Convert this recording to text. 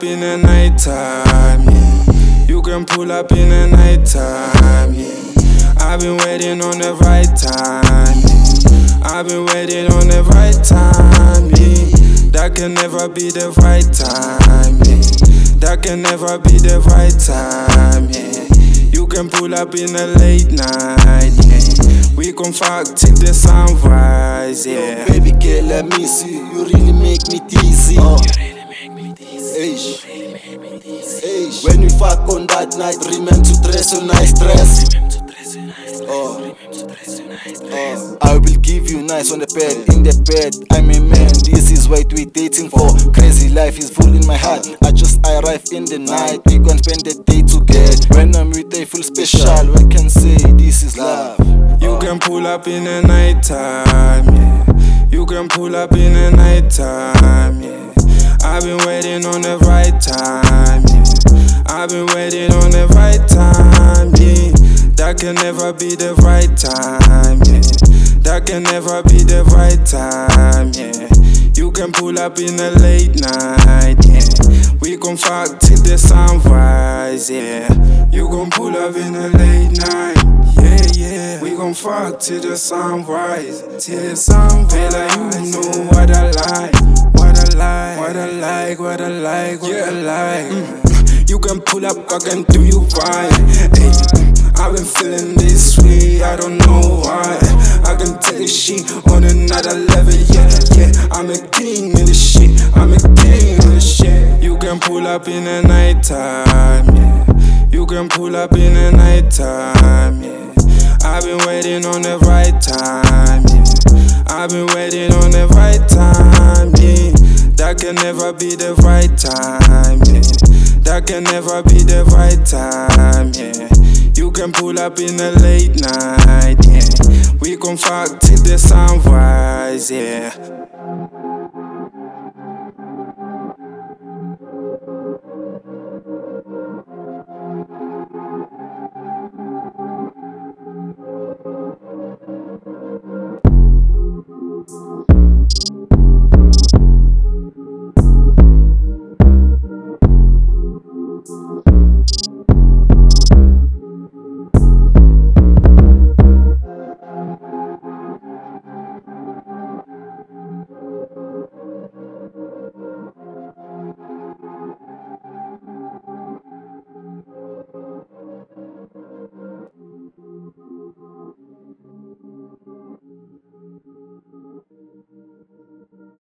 up in the night time, yeah. You can pull up in the night time, yeah. I've been waiting on the right time, yeah. I've been waiting on the right time, yeah. That can never be the right time, yeah. That can never be the right time, yeah. You can pull up in the late night, yeah. We gon' fuck till the sunrise, yeah. Baby girl, let me see. You really make me dizzy. When we fuck on that night, remember to dress so nice dress. I will give you nice on the bed, in the bed. I'm a man, this is what we dating for. Crazy life is full in my heart. I just arrive in the night, we gon' spend the day together. When I'm with you, feel special. We can say this is love. You can pull up in the night time, yeah. You can pull up in the night time, yeah. I've been waiting on the right time, yeah. I've been waiting on the right time, yeah. That can never be the right time, yeah. That can never be the right time, yeah. You can pull up in the late night, yeah. We gon' fuck till the sunrise, yeah. You gon' pull up in the late night, yeah, yeah. We gon' fuck till the sunrise, till the sunrise. Fella, you know what I like, what I like, what I like, what I like, what I like. You can pull up, I can do you right. Hey, I've been feeling this way, I don't know why. I can take this shit on another level, yeah, yeah. I'm a king in this shit, I'm a king in this shit. You can pull up in the night time, yeah. You can pull up in the night time, yeah. I've been waiting on the right time, yeah. I've been waiting on the right time, yeah. That can never be the right time, yeah. That can never be the right time, yeah. You can pull up in the late night, yeah. We gon' fuck till the sunrise, yeah.